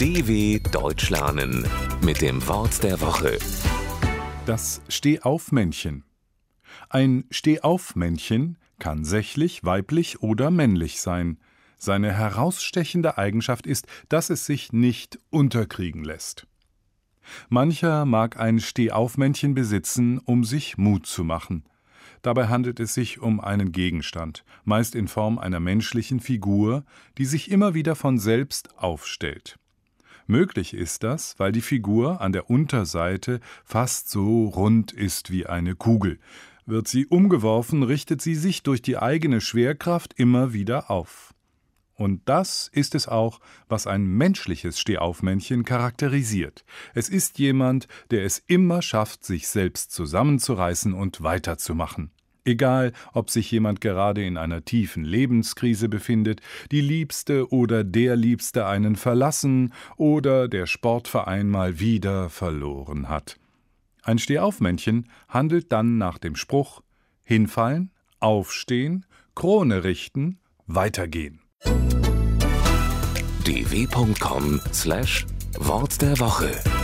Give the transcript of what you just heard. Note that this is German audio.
DW Deutsch lernen mit dem Wort der Woche. Das Stehaufmännchen. Ein Stehaufmännchen kann sächlich, weiblich oder männlich sein. Seine herausstechende Eigenschaft ist, dass es sich nicht unterkriegen lässt. Mancher mag ein Stehaufmännchen besitzen, um sich Mut zu machen. Dabei handelt es sich um einen Gegenstand, meist in Form einer menschlichen Figur, die sich immer wieder von selbst aufstellt. Möglich ist das, weil die Figur an der Unterseite fast so rund ist wie eine Kugel. Wird sie umgeworfen, richtet sie sich durch die eigene Schwerkraft immer wieder auf. Und das ist es auch, was ein menschliches Stehaufmännchen charakterisiert. Es ist jemand, der es immer schafft, sich selbst zusammenzureißen und weiterzumachen. Egal, ob sich jemand gerade in einer tiefen Lebenskrise befindet, die Liebste oder der Liebste einen verlassen oder der Sportverein mal wieder verloren hat. Ein Stehaufmännchen handelt dann nach dem Spruch: hinfallen, aufstehen, Krone richten, weitergehen. dw.com/Wort der Woche